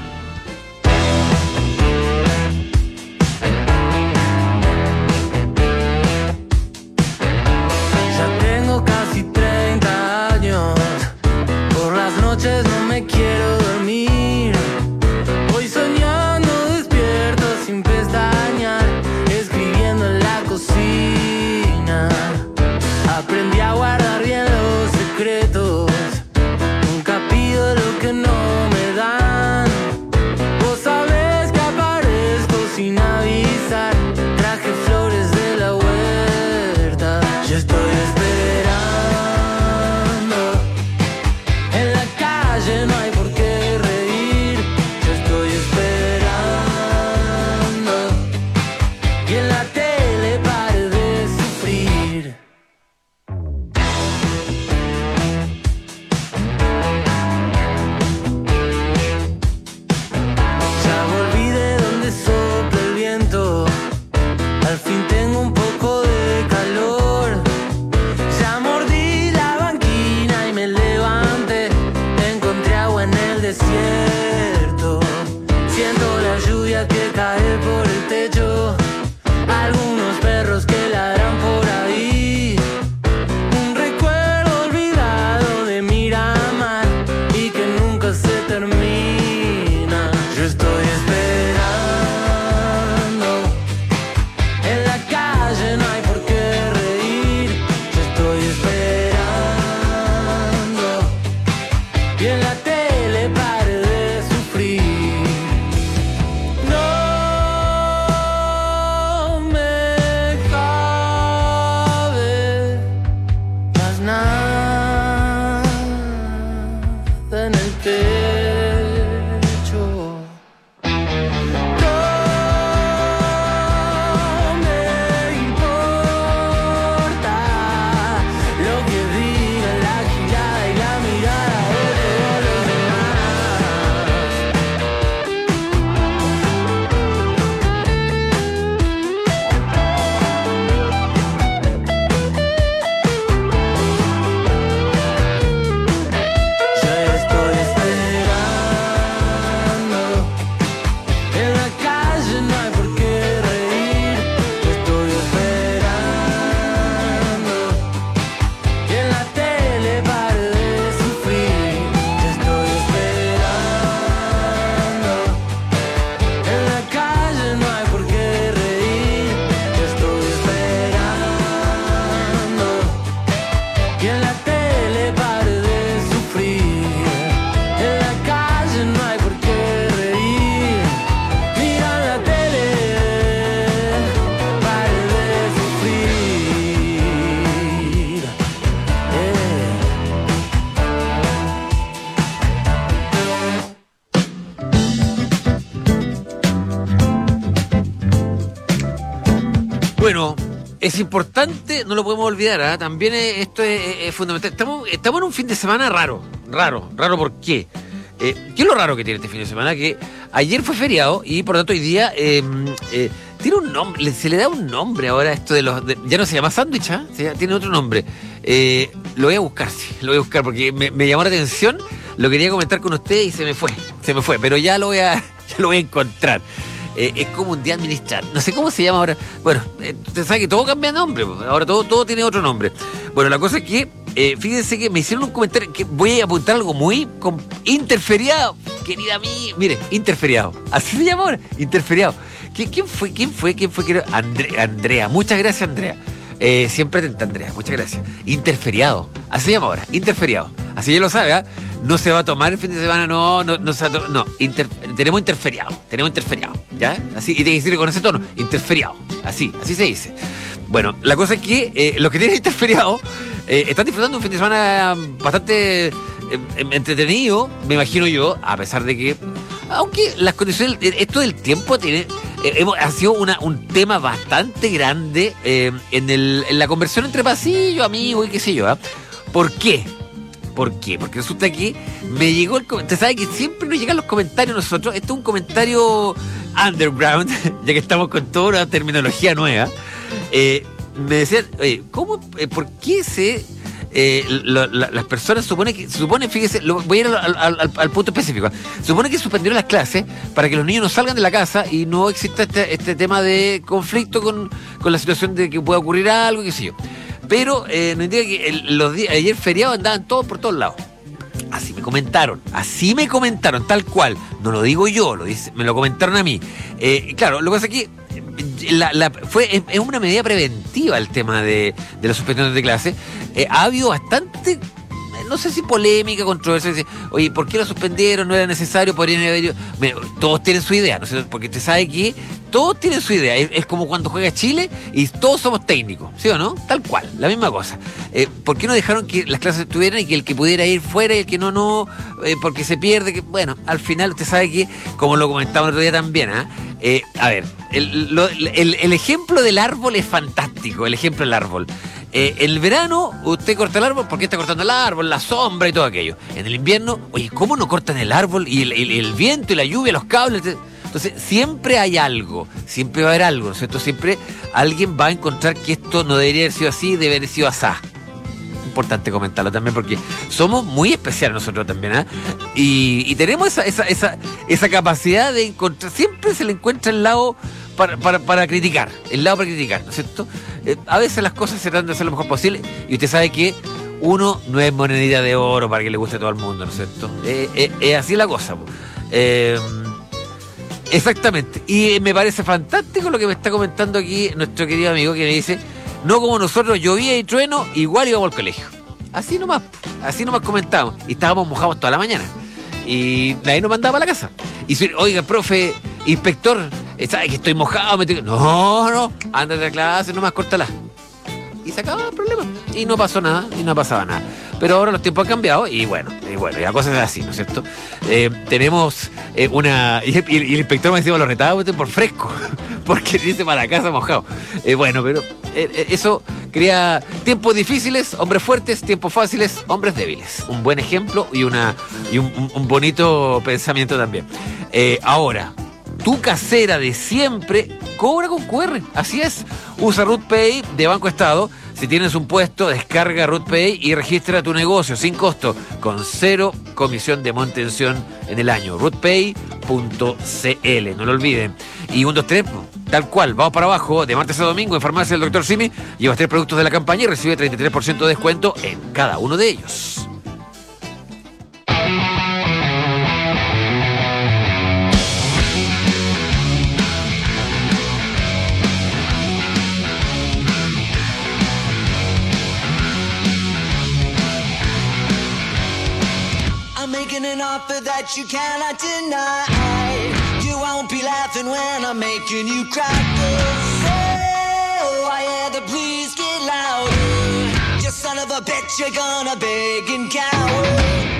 Ya tengo casi treinta años. Por las noches no me quiero dormir. Voy soñando despierto sin pestañear, escribiendo en la cocina. Aprendí a guardar bien los secretos. Nunca pido lo que no me dan. Vos sabés que aparezco sin avisar. Traje flores de la huerta. Yo estoy esperando. En la calle no hay por qué reír. Yo estoy esperando. Y en la tele pare de sufrir. Ya volví de donde sopla el viento. Al fin tengo un poco de calor. Ya mordí la banquina y me levanté. Encontré agua en el desierto. Siento la lluvia que cae por el techo. Algunos perros que ladran por ahí. Un recuerdo olvidado de Miramar y que nunca se termina. Yo estoy esperando. En la calle no hay por qué reír. Yo estoy esperando. Y en la tele pare de sufrir. No me cabe más nada en el techo. No me importa lo que diga la girada y la mirada de todos los Yo estoy esperando. En la calle no hay por qué reír. Yo estoy esperando. Y en la tele pare de sufrir. Yo estoy esperando. En la calle no hay por qué reír. Yo estoy esperando. Y en la tele pare de sufrir. En la calle no hay por qué reír. Mira la tele, pare de sufrir. Bueno, es importante, no lo podemos olvidar, ¿eh? También es- esto es, es fundamental. Estamos, estamos en un fin de semana raro, raro, raro ¿por qué? Eh, ¿Qué es lo raro que tiene este fin de semana? Que ayer fue feriado y por lo tanto hoy día eh, eh, tiene un nombre, se le da un nombre ahora a esto de los... De, ya no se llama sándwich, ¿eh? Tiene otro nombre. Eh, lo voy a buscar, sí, lo voy a buscar porque me, me llamó la atención, lo quería comentar con ustedes y se me fue, se me fue, pero ya lo voy a, ya lo voy a encontrar. Eh, es como un día administrar, no sé cómo se llama ahora. Bueno, eh, usted sabe que todo cambia de nombre, ahora todo, todo tiene otro nombre. Bueno, la cosa es que, eh, fíjense que me hicieron un comentario, que voy a apuntar algo muy com- interferiado, querida mía, mire, interferiado, así se llama ahora, interferiado. ¿Quién, quién fue? ¿Quién fue? ¿Quién fue? ¿Quién fue? Andre, Andrea, muchas gracias, Andrea. Eh, siempre atenta, Andrea, muchas gracias. Interferiado, así se llama ahora, interferiado. Así ya lo sabe, ¿eh? No se va a tomar el fin de semana, no, no, no se va a tomar, no, inter, tenemos interferiado, tenemos interferiado, ¿ya? Así, y tiene que decirle con ese tono, interferiado, así, así se dice. Bueno, la cosa es que eh, los que tienen interferiado eh, están disfrutando un fin de semana bastante eh, entretenido, me imagino yo, a pesar de que, aunque las condiciones, esto del tiempo tiene... Eh, hemos, ha sido una, un tema bastante grande eh, en, el, en la conversión entre pasillo, amigos y qué sé yo. ¿eh? ¿Por qué? ¿Por qué? Porque resulta que me llegó el comentario. Usted sabe que siempre nos llegan los comentarios a nosotros. Esto es un comentario underground, ya que estamos con toda una terminología nueva. Eh, me decían, oye, ¿cómo, eh, por qué se... Eh, lo, la, las personas supone que supone, fíjese, lo, voy a ir al, al, al, al punto específico. Supone que suspendieron las clases para que los niños no salgan de la casa y no exista este, este tema de conflicto con, con la situación de que pueda ocurrir algo, qué sé yo. Pero eh, no indica que el, los días, ayer feriado andaban todos por todos lados. Así me comentaron, así me comentaron, tal cual. No lo digo yo, lo dice, me lo comentaron a mí. Eh, claro, lo que pasa es que La, la, fue, es, es una medida preventiva el tema de, de la suspensión de clases. Eh, ha habido bastante, no sé si polémica, controversia. Oye, ¿por qué lo suspendieron? ¿No era necesario? Podrían haber... Bueno, todos tienen su idea, ¿no? Porque usted sabe que todos tienen su idea. Es, es como cuando juega Chile y todos somos técnicos, ¿sí o no? Tal cual, la misma cosa. Eh, ¿Por qué no dejaron que las clases estuvieran y que el que pudiera ir fuera y el que no, no? Eh, porque se pierde. Que, bueno, al final usted sabe que, como lo comentaba el otro día también, ¿ah? ¿eh? Eh, a ver, el, lo, el, el ejemplo del árbol es fantástico, el ejemplo del árbol. Eh, en el verano, usted corta el árbol porque está cortando el árbol, la sombra y todo aquello. En el invierno, oye, ¿cómo no cortan el árbol? Y el, el, el viento y la lluvia, los cables. Entonces, siempre hay algo, siempre va a haber algo, ¿no es cierto? Siempre alguien va a encontrar que esto no debería haber sido así, debería haber sido asá. Importante comentarlo también porque somos muy especiales nosotros también, ¿eh? Y, y tenemos esa, esa, esa, esa capacidad de encontrar, siempre se le encuentra el lado para, para, para criticar, el lado para criticar, ¿no es cierto? Eh, a veces las cosas se tratan de hacer lo mejor posible y usted sabe que uno no es monedita de oro para que le guste a todo el mundo, ¿no es cierto? Es eh, eh, eh, así la cosa. Eh, exactamente. Y me parece fantástico lo que me está comentando aquí nuestro querido amigo que me dice... No como nosotros, llovía y trueno, igual íbamos al colegio. Así nomás, así nomás comentamos. Y estábamos mojados toda la mañana. Y nadie nos mandaba a la casa. Y si, oiga, profe, inspector, ¿sabe que estoy mojado? Me tengo... No, no, ándate a la clase, nomás córtala. Y se acababa el problema. Y no pasó nada, y no pasaba nada. Pero ahora los tiempos han cambiado y bueno, y bueno, y la cosa es así, ¿no es cierto? Eh, tenemos eh, una... Y, y, y el inspector me decía, lo retaba por fresco, porque dice para la casa mojado. Eh, bueno, pero eh, eso crea tiempos difíciles, hombres fuertes, tiempos fáciles, hombres débiles. Un buen ejemplo y, una, y un, un bonito pensamiento también. Eh, ahora... Tu casera de siempre cobra con cu erre. Así es. Usa RootPay de Banco Estado. Si tienes un puesto, descarga RootPay y registra tu negocio sin costo, con cero comisión de manutención en el año. rootpay punto c l. No lo olviden. Y un, dos, tres, tal cual. Vamos para abajo. De martes a domingo en Farmacia del doctor Simi. Llevas tres productos de la campaña y recibe treinta y tres por ciento de descuento en cada uno de ellos. An offer that you cannot deny. You won't be laughing when I'm making you cry. Oh, I had to please get louder. You son of a bitch, you're gonna beg and cower.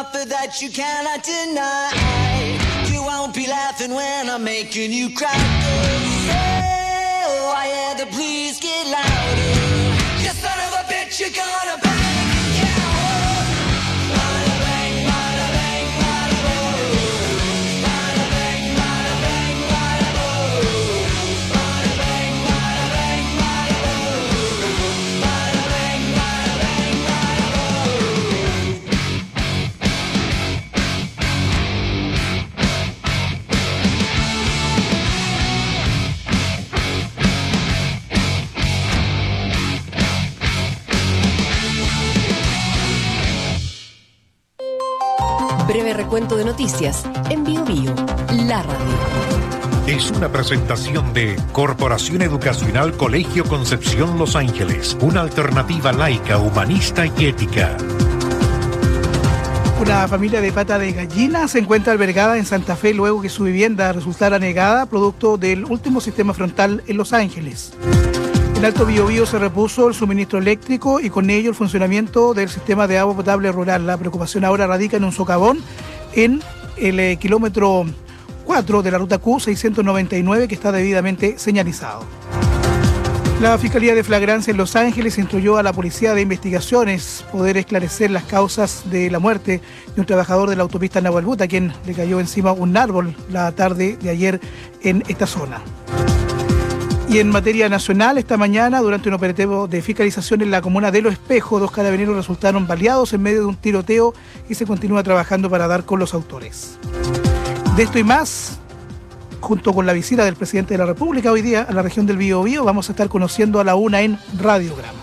offer that you cannot deny. You won't be laughing when I'm making you cry. Oh, I had to please get louder. You son of a bitch, you're gonna bang. Breve recuento de noticias en Bio Bio, la radio. Es una presentación de Corporación Educacional Colegio Concepción Los Ángeles, una alternativa laica, humanista y ética. Una familia de pata de gallina se encuentra albergada en Santa Fe luego que su vivienda resultara anegada producto del último sistema frontal en Los Ángeles. En Alto Biobío se repuso el suministro eléctrico y con ello el funcionamiento del sistema de agua potable rural. La preocupación ahora radica en un socavón en el eh, kilómetro cuatro de la ruta Q seiscientos noventa y nueve que está debidamente señalizado. La Fiscalía de Flagrancia en Los Ángeles instruyó a la Policía de Investigaciones poder esclarecer las causas de la muerte de un trabajador de la autopista Nahuelbuta, a quien le cayó encima un árbol la tarde de ayer en esta zona. Y en materia nacional, esta mañana, durante un operativo de fiscalización en la comuna de Los Espejos, dos carabineros resultaron baleados en medio de un tiroteo y se continúa trabajando para dar con los autores. De esto y más, junto con la visita del presidente de la República hoy día a la región del Biobío, vamos a estar conociendo a la una en Radiograma.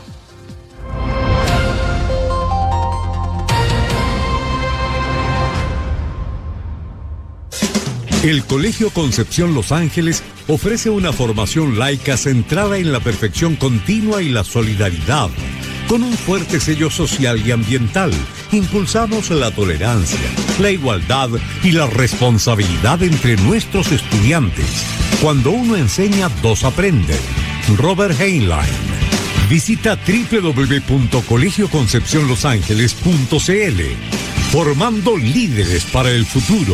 El Colegio Concepción Los Ángeles ofrece una formación laica centrada en la perfección continua y la solidaridad. Con un fuerte sello social y ambiental, impulsamos la tolerancia, la igualdad y la responsabilidad entre nuestros estudiantes. Cuando uno enseña, dos aprenden. Robert Heinlein. Visita doble u doble u doble u punto colegio concepción los ángeles punto c l. Formando líderes para el futuro.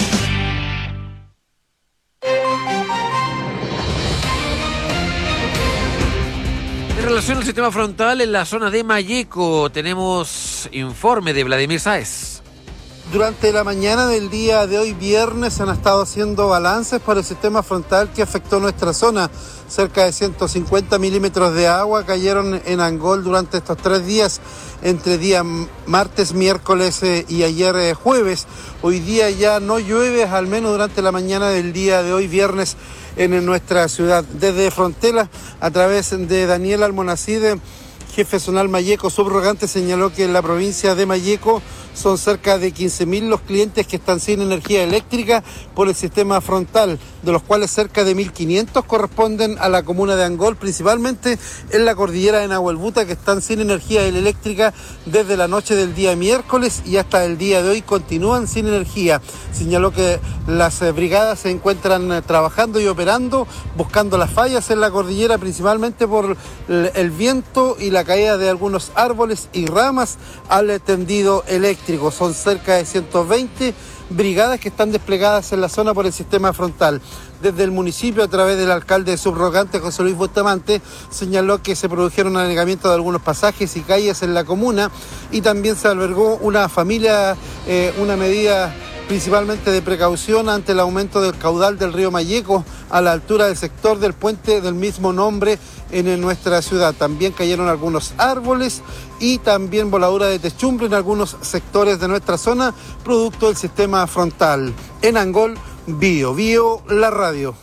En relación al sistema frontal en la zona de Malleco, tenemos informe de Vladimir Sáez. Durante la mañana del día de hoy, viernes, han estado haciendo balances por el sistema frontal que afectó nuestra zona. Cerca de ciento cincuenta milímetros de agua cayeron en Angol durante estos tres días, entre día martes, miércoles eh, y ayer eh, jueves. Hoy día ya no llueve, al menos durante la mañana del día de hoy, viernes, en nuestra ciudad. Desde Frontera, a través de Daniel Almonacide, jefe zonal Malleco subrogante, señaló que en la provincia de Malleco son cerca de quince mil los clientes que están sin energía eléctrica por el sistema frontal, de los cuales cerca de mil quinientos corresponden a la comuna de Angol, principalmente en la cordillera de Nahuelbuta, que están sin energía eléctrica desde la noche del día miércoles y hasta el día de hoy continúan sin energía. Señaló que las brigadas se encuentran trabajando y operando, buscando las fallas en la cordillera, principalmente por el viento y la caída de algunos árboles y ramas al tendido eléctrico. Son cerca de ciento veinte brigadas que están desplegadas en la zona por el sistema frontal. Desde el municipio, a través del alcalde subrogante José Luis Bustamante, señaló que se produjeron anegamientos de algunos pasajes y calles en la comuna y también se albergó una familia, eh, una medida principalmente de precaución ante el aumento del caudal del río Malleco a la altura del sector del puente del mismo nombre en nuestra ciudad. También cayeron algunos árboles y también voladura de techumbre en algunos sectores de nuestra zona, producto del sistema frontal. En Angol, Bio Bio, la radio.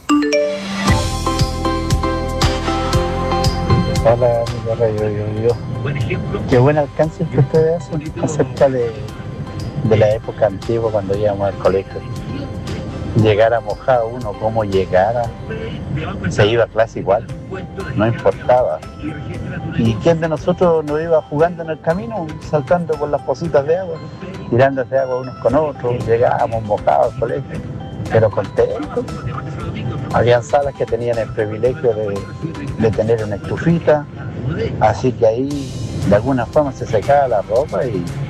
Hola, amiga Radio Bio Bio. Qué buen alcance que ustedes hacen acerca de, de la época antigua cuando íbamos al colegio. Llegara mojado uno, como llegara, se iba a clase igual, no importaba. ¿Y quién de nosotros no iba jugando en el camino, saltando por las pocitas de agua, tirándose agua unos con otros? Llegábamos mojados al colegio, pero contentos. Habían salas que tenían el privilegio de, de tener una estufita, así que ahí de alguna forma se secaba la ropa y,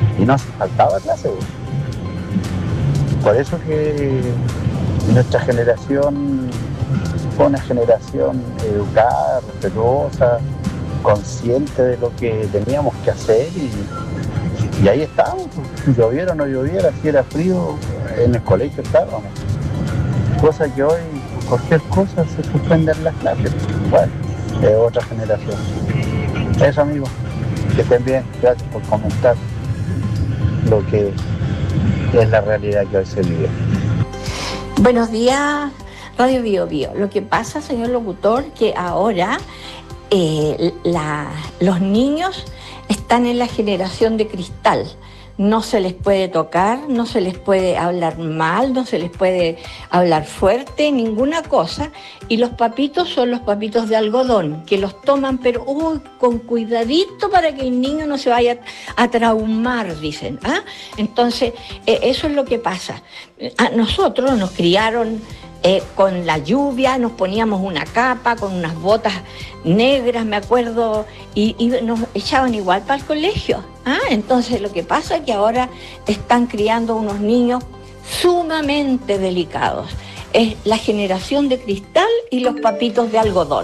y no se faltaba clase. Por eso que nuestra generación fue una generación educada, respetuosa, consciente de lo que teníamos que hacer y, y ahí estábamos. Lloviera o no lloviera, si era frío, en el colegio estábamos. Cosa que hoy, cualquier cosa, se suspenden las clases. Bueno, es otra generación. Eso, amigo, que estén bien. Gracias por comentar lo que es la realidad que hoy se vive. Buenos días, Radio Bio Bio. Lo que pasa, señor locutor, que ahora eh, la, los niños están en la generación de cristal. No se les puede tocar, no se les puede hablar mal, no se les puede hablar fuerte, ninguna cosa. Y los papitos son los papitos de algodón, que los toman, pero uy, con cuidadito para que el niño no se vaya a traumar, dicen. ¿Ah? Entonces, eh, eso es lo que pasa. A nosotros nos criaron eh, con la lluvia, nos poníamos una capa, con unas botas negras, me acuerdo, y, y nos echaban igual para el colegio. ¿Ah? Entonces lo que pasa es que ahora están criando unos niños sumamente delicados. Es la generación de cristal y los papitos de algodón.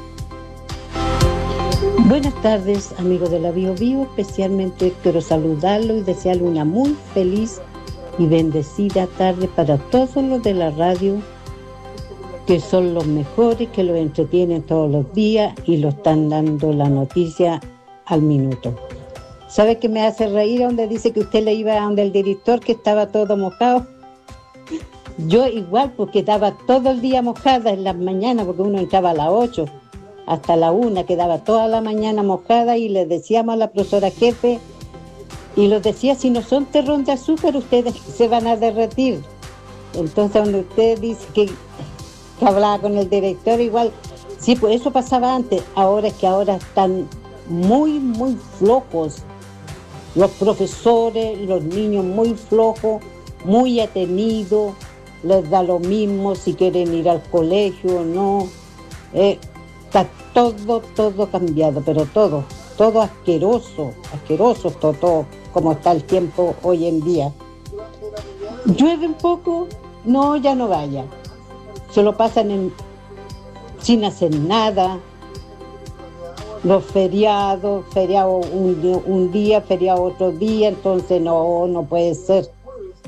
Buenas tardes, amigos de la Bio Bio. Especialmente quiero saludarlo y desearle una muy feliz y bendecida tarde para todos los de la radio, que son los mejores, que los entretienen todos los días y lo están dando la noticia al minuto. ¿Sabe qué me hace reír? Donde dice que usted le iba a donde el director, que estaba todo mojado. Yo igual, porque estaba todo el día mojada en las mañanas, porque uno entraba a las ocho hasta la una, quedaba toda la mañana mojada, y le decíamos a la profesora jefe, y los decía, si no son terrón de azúcar, ustedes se van a derretir. Entonces, donde usted dice que, que hablaba con el director, igual, sí, pues eso pasaba antes. Ahora es que ahora están muy, muy flojos los profesores, los niños muy flojos, muy atenidos, les da lo mismo si quieren ir al colegio o no. Eh, está todo, todo cambiado, pero todo, todo asqueroso, asqueroso todo, todo, como está el tiempo hoy en día. Llueve un poco, no, ya no vaya. Se lo pasan en, sin hacer nada. Los feriados, feriado un, un día, feriado otro día, entonces no, no puede ser.